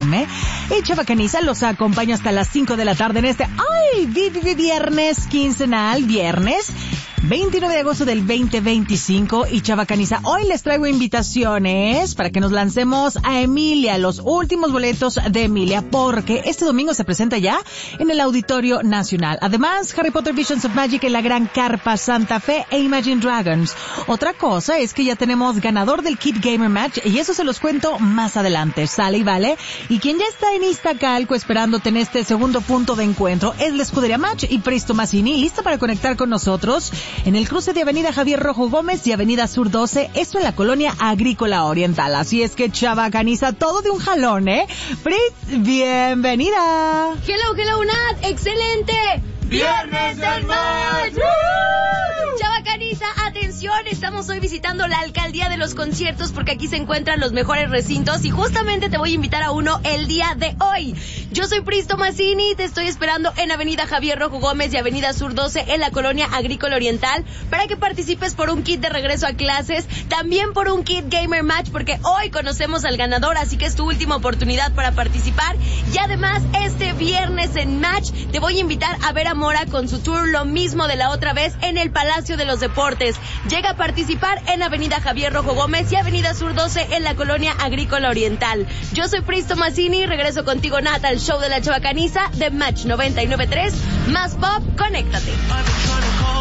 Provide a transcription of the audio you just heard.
FM. Y Chava Caniza los acompaña hasta las 5 de la tarde en este viernes quincenal, viernes 29 de agosto del 2025. Y Chava Caniza, hoy les traigo invitaciones para que nos lancemos a Emilia, los últimos boletos de Emilia, porque este domingo se presenta ya en el Auditorio Nacional. Además, Harry Potter Visions of Magic en la Gran Carpa Santa Fe e Imagine Dragons. Otra cosa es que ya tenemos ganador del Kid Gamer Match y eso se los cuento más adelante. Sale y vale. Y quien ya está en Iztacalco esperándote en este segundo punto de encuentro es la Escudería Match y Presto Mazzini, lista para conectar con nosotros en el cruce de Avenida Javier Rojo Gómez y Avenida Sur 12, esto en la Colonia Agrícola Oriental. Así es que Chava Caniza, todo de un jalón, Pris, bienvenida. Hello, Nat, excelente. ¡Viernes del Match! Chava Caniza, atención, estamos hoy visitando la Alcaldía de los Conciertos porque aquí se encuentran los mejores recintos y justamente te voy a invitar a uno el día de hoy. Yo soy Pristo Mazzini, te estoy esperando en Avenida Javier Rojo Gómez y Avenida Sur 12 en la Colonia Agrícola Oriental para que participes por un kit de regreso a clases, también por un kit Gamer Match porque hoy conocemos al ganador, así que es tu última oportunidad para participar. Y además, este viernes en Match te voy a invitar a ver a Mora con su tour Lo Mismo de la Otra Vez en el Palacio de los Deportes. Llega a participar en Avenida Javier Rojo Gómez y Avenida Sur 12 en la Colonia Agrícola Oriental. Yo soy Pristo Mazzini, regreso contigo, Nat, al show de la Chava Caniza de Match 99.3. Más pop, conéctate.